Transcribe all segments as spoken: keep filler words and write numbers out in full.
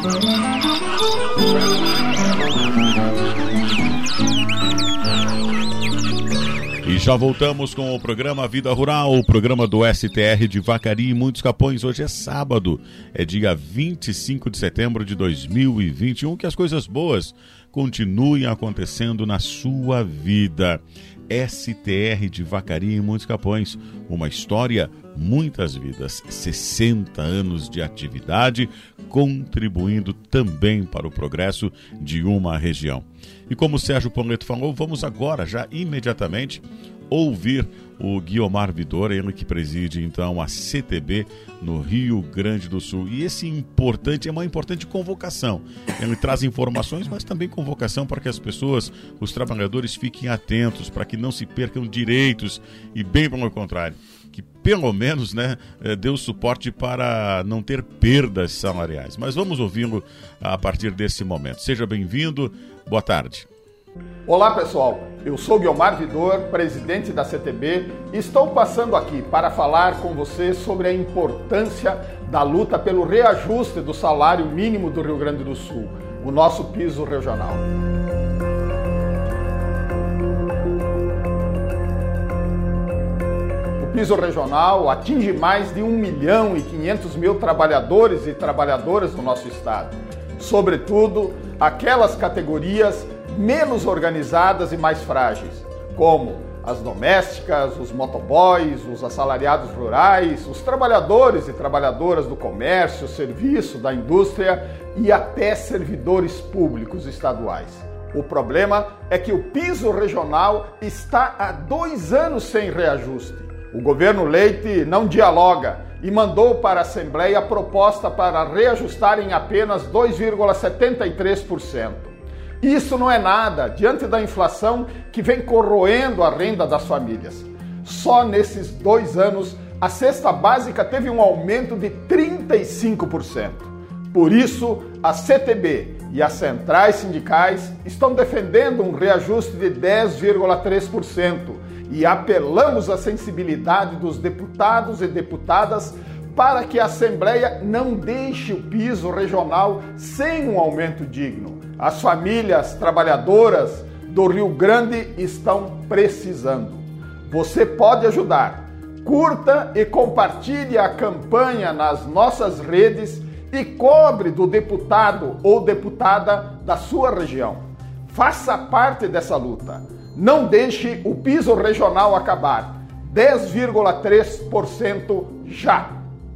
E já voltamos com o programa Vida Rural, o programa do S T R de Vacaria e Muitos Capões. Hoje é sábado, é dia vinte e cinco de setembro de dois mil e vinte e um. Que as coisas boas continuem acontecendo na sua vida. S T R de Vacaria e Muitos Capões, uma história, muitas vidas, sessenta anos de atividade, contribuindo também para o progresso de uma região. E como o Sérgio Poleto falou, vamos agora, já imediatamente, ouvir o Guiomar Vidor, ele que preside então a C T B no Rio Grande do Sul. E esse importante, é uma importante convocação. Ele traz informações, mas também convocação para que as pessoas, os trabalhadores, fiquem atentos, para que não se percam direitos e, bem pelo contrário, que pelo menos, né, dê o suporte para não ter perdas salariais. Mas vamos ouvi-lo a partir desse momento. Seja bem-vindo, boa tarde. Olá pessoal, eu sou Guiomar Vidor, presidente da C T B, e estou passando aqui para falar com você sobre a importância da luta pelo reajuste do salário mínimo do Rio Grande do Sul, o nosso piso regional. O piso regional atinge mais de um milhão e quinhentos mil trabalhadores e trabalhadoras do nosso estado, sobretudo aquelas categorias menos organizadas e mais frágeis, como as domésticas, os motoboys, os assalariados rurais, os trabalhadores e trabalhadoras do comércio, serviço, da indústria e até servidores públicos estaduais. O problema é que o piso regional está há dois anos sem reajuste. O governo Leite não dialoga e mandou para a Assembleia a proposta para reajustar em apenas dois vírgula setenta e três por cento. Isso não é nada diante da inflação que vem corroendo a renda das famílias. Só nesses dois anos, a cesta básica teve um aumento de trinta e cinco por cento. Por isso, a C T B e as centrais sindicais estão defendendo um reajuste de dez vírgula três por cento e apelamos à sensibilidade dos deputados e deputadas para que a Assembleia não deixe o piso regional sem um aumento digno. As famílias trabalhadoras do Rio Grande estão precisando. Você pode ajudar. Curta e compartilhe a campanha nas nossas redes e cobre do deputado ou deputada da sua região. Faça parte dessa luta. Não deixe o piso regional acabar. dez vírgula três por cento já.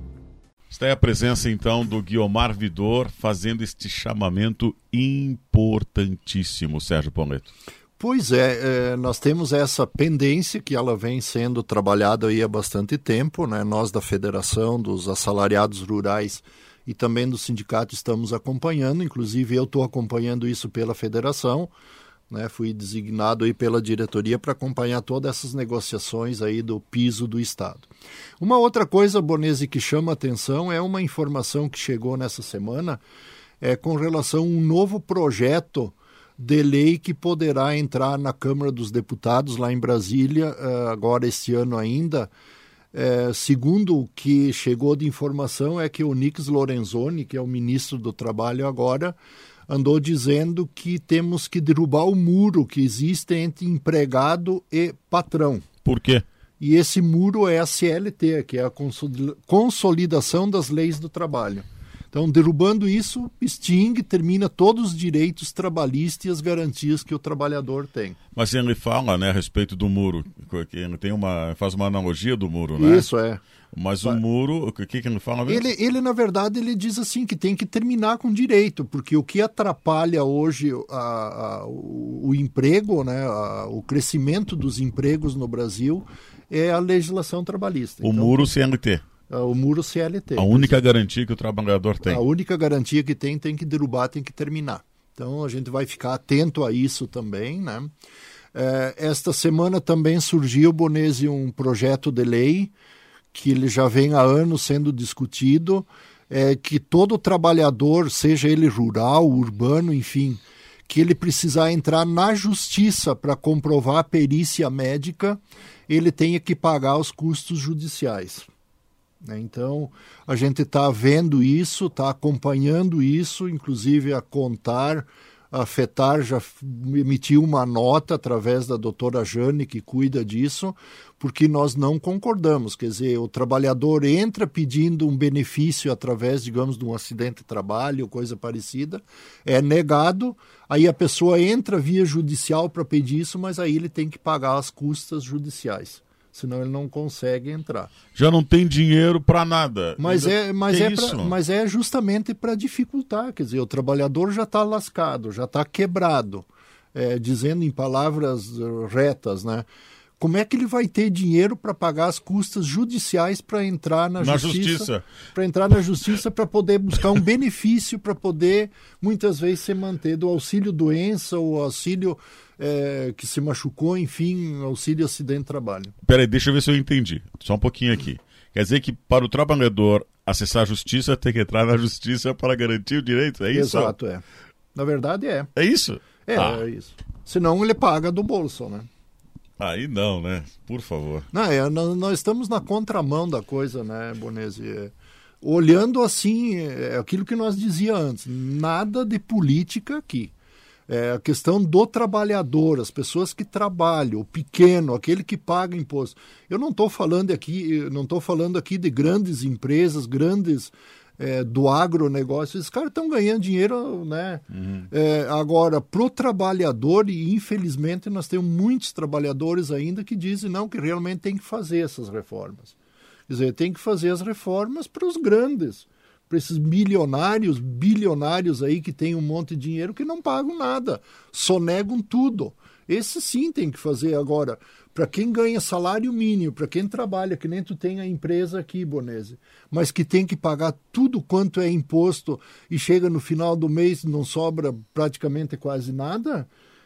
Está aí a presença, então, do Guiomar Vidor fazendo este chamamento importantíssimo, Sérgio Poleto. Pois é, é, nós temos essa pendência que ela vem sendo trabalhada aí há bastante tempo, né? Nós da Federação dos Assalariados Rurais e também do sindicato estamos acompanhando, inclusive eu estou acompanhando isso pela Federação, né? Fui designado aí pela diretoria para acompanhar todas essas negociações aí do piso do Estado. Uma outra coisa, Bonese, que chama atenção é uma informação que chegou nessa semana é, com relação a um novo projeto de lei que poderá entrar na Câmara dos Deputados lá em Brasília, agora este ano ainda. É, segundo o que chegou de informação é que o Onyx Lorenzoni, que é o ministro do Trabalho agora, andou dizendo que temos que derrubar o muro que existe entre empregado e patrão. Por quê? E esse muro é a C L T, que é a Consolidação das Leis do Trabalho. Então, derrubando isso, extingue, termina todos os direitos trabalhistas e as garantias que o trabalhador tem. Mas ele fala, né, a respeito do muro, que ele tem uma, faz uma analogia do muro, né? Isso, é. Mas o muro, o que, que ele fala mesmo? Ele, ele, na verdade, ele diz assim que tem que terminar com direito, porque o que atrapalha hoje a, a, o, o emprego, né, a, o crescimento dos empregos no Brasil é a legislação trabalhista. O então, muro C L T. O muro C L T. A única garantia que o trabalhador tem. A única garantia que tem, tem que derrubar, tem que terminar. Então a gente vai ficar atento a isso também, né? É, esta semana também surgiu, Bonese, um projeto de lei que ele já vem há anos sendo discutido, é, que todo trabalhador, seja ele rural, urbano, enfim, que ele precisar entrar na justiça para comprovar a perícia médica, ele tenha que pagar os custos judiciais. né? Então, a gente está vendo isso, está acompanhando isso, inclusive a Contar, a FETAR já emitiu uma nota através da doutora Jane, que cuida disso, porque nós não concordamos. Quer dizer, o trabalhador entra pedindo um benefício através, digamos, de um acidente de trabalho, coisa parecida, é negado, aí a pessoa entra via judicial para pedir isso, mas aí ele tem que pagar as custas judiciais. Senão ele não consegue entrar. Já não tem dinheiro para nada. Mas é, mas, que é isso? pra, mas é justamente para dificultar. Quer dizer, o trabalhador já está lascado, já está quebrado. É, dizendo em palavras retas, né? Como é que ele vai ter dinheiro para pagar as custas judiciais para entrar na, na justiça? justiça. Para entrar na justiça, para poder buscar um benefício, para poder, muitas vezes, se manter do auxílio-doença ou auxílio é, que se machucou, enfim, auxílio acidente de trabalho. Peraí, deixa eu ver se eu entendi. Só um pouquinho aqui. Quer dizer que para o trabalhador acessar a justiça, tem que entrar na justiça para garantir o direito, é isso? Exato, é. Na verdade, é. É isso? É, ah. é isso. Senão ele paga do bolso, né? Aí não, né? Por favor. Não, é, nós estamos na contramão da coisa, né, Bonesi? É, olhando assim, é aquilo que nós dizíamos antes, nada de política aqui. É a questão do trabalhador, as pessoas que trabalham, o pequeno, aquele que paga imposto. Eu não estou falando aqui, não estou falando aqui de grandes empresas, grandes é, do agronegócio. Esses caras estão ganhando dinheiro, né? Uhum. É, agora, para o trabalhador, e infelizmente nós temos muitos trabalhadores ainda que dizem não, que realmente tem que fazer essas reformas. Quer dizer, tem que fazer as reformas para os grandes, para esses milionários, bilionários aí que têm um monte de dinheiro que não pagam nada, sonegam tudo. Esse sim tem que fazer agora. Para quem ganha salário mínimo, para quem trabalha, que nem tu tem a empresa aqui, Bonesi, mas que tem que pagar tudo quanto é imposto e chega no final do mês não sobra praticamente quase nada,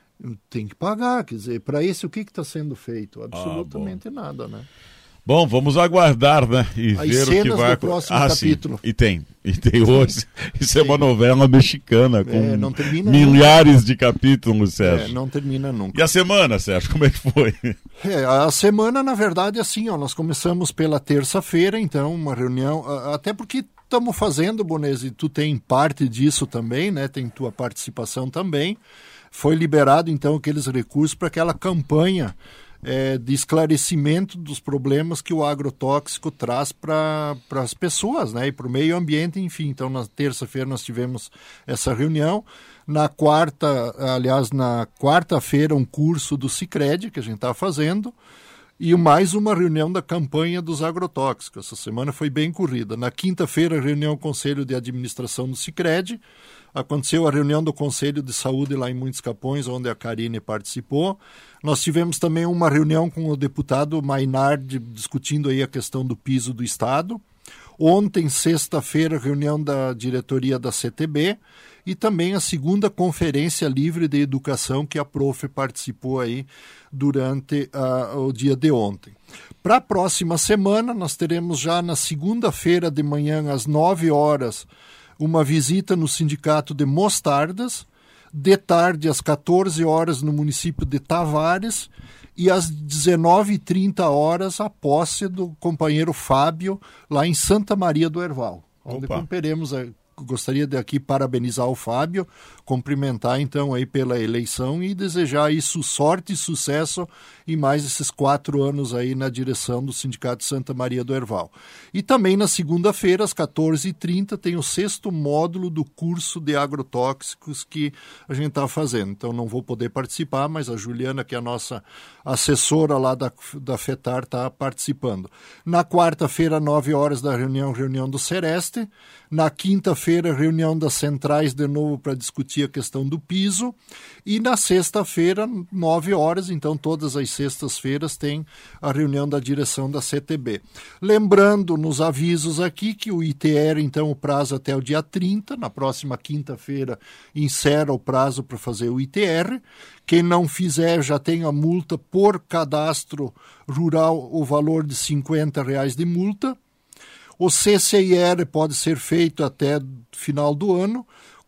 tem que pagar. Quer dizer, para esse o que está sendo feito? Absolutamente ah, nada, né? Bom, vamos aguardar, né? E As ver o que vai acontecer. Ah, capítulo. Sim. E tem. E tem hoje. Isso é uma novela mexicana com é, não termina milhares nunca. de capítulos, Sérgio. É, não termina nunca. E a semana, Sérgio, como é que foi? É, a semana, na verdade, é assim, ó, nós começamos pela terça-feira, então, uma reunião, até porque estamos fazendo, Bonesi, tu tem parte disso também, né? Tem tua participação também. Foi liberado, então, aqueles recursos para aquela campanha É, de esclarecimento dos problemas que o agrotóxico traz para as pessoas, né, e para o meio ambiente, enfim. Então, na terça-feira nós tivemos essa reunião. Na quarta, aliás, na quarta-feira, um curso do Sicredi que a gente está fazendo e mais uma reunião da campanha dos agrotóxicos. Essa semana foi bem corrida. Na quinta-feira, reunião do Conselho de Administração do Sicredi. Aconteceu a reunião do Conselho de Saúde lá em Muitos Capões, onde a Karine participou. Nós tivemos também uma reunião com o deputado Mainardi, discutindo aí a questão do piso do Estado. Ontem, sexta-feira, reunião da diretoria da C T B e também a segunda Conferência Livre de Educação que a Prof participou aí durante uh, o dia de ontem. Para a próxima semana, nós teremos já na segunda-feira de manhã, às nove horas, uma visita no Sindicato de Mostardas, de tarde às quatorze horas no município de Tavares e às dezenove e trinta horas a posse do companheiro Fábio lá em Santa Maria do Herval, onde cumpriremos a... Gostaria de aqui parabenizar o Fábio, cumprimentar então aí pela eleição e desejar isso sorte e sucesso em mais esses quatro anos aí na direção do Sindicato Santa Maria do Herval. E também na segunda-feira, às quatorze e trinta, tem o sexto módulo do curso de agrotóxicos que a gente está fazendo. Então não vou poder participar, mas a Juliana, que é a nossa assessora lá da, da FETAR, está participando. Na quarta-feira, nove horas da reunião, reunião do Sereste. Na quinta-feira, reunião das centrais de novo para discutir a questão do piso. E na sexta-feira, nove horas, então todas as sextas-feiras tem a reunião da direção da C T B. Lembrando nos avisos aqui que o I T R, então, o prazo até o dia trinta, na próxima quinta-feira encerra o prazo para fazer o I T R. Quem não fizer já tem a multa por cadastro rural, o valor de cinquenta reais de multa. O C C I R pode ser feito até final do ano.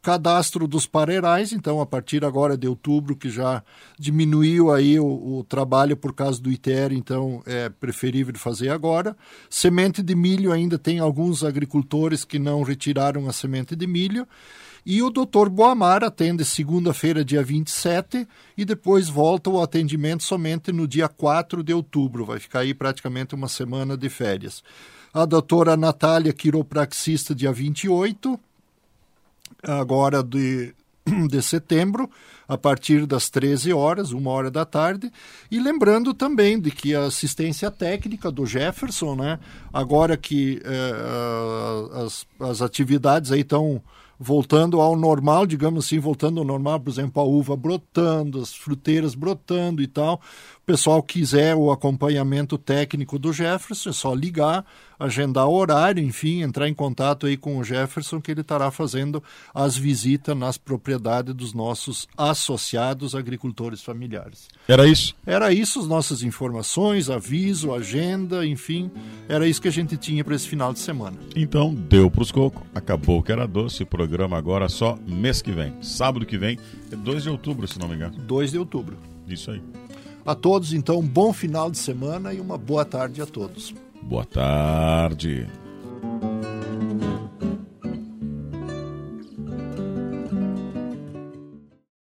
cadastro dos pareirais, então a partir agora de outubro, que já diminuiu aí o, o trabalho por causa do I T R, então é preferível fazer agora. Semente de milho, ainda tem alguns agricultores que não retiraram a semente de milho. E o doutor Boamar atende segunda-feira, dia vinte e sete, e depois volta o atendimento somente no dia quatro de outubro. Vai ficar aí praticamente uma semana de férias. A doutora Natália, quiropraxista, dia vinte e oito, agora de, de setembro, a partir das treze horas, uma hora da tarde. E lembrando também de que a assistência técnica do Jefferson, né, agora que eh, as, as atividades aí estão voltando ao normal, digamos assim, voltando ao normal, por exemplo, a uva brotando, as fruteiras brotando e tal. O pessoal quiser o acompanhamento técnico do Jefferson, é só ligar, agendar horário, enfim, entrar em contato aí com o Jefferson, que ele estará fazendo as visitas nas propriedades dos nossos associados agricultores familiares. Era isso? Era isso, as nossas informações, aviso, agenda, enfim, era isso que a gente tinha para esse final de semana. Então, deu pros cocos, acabou que era doce, programa agora só mês que vem, sábado que vem, é dois de outubro, se não me engano. dois de outubro. Isso aí. A todos, então, um bom final de semana e uma boa tarde a todos. Boa tarde.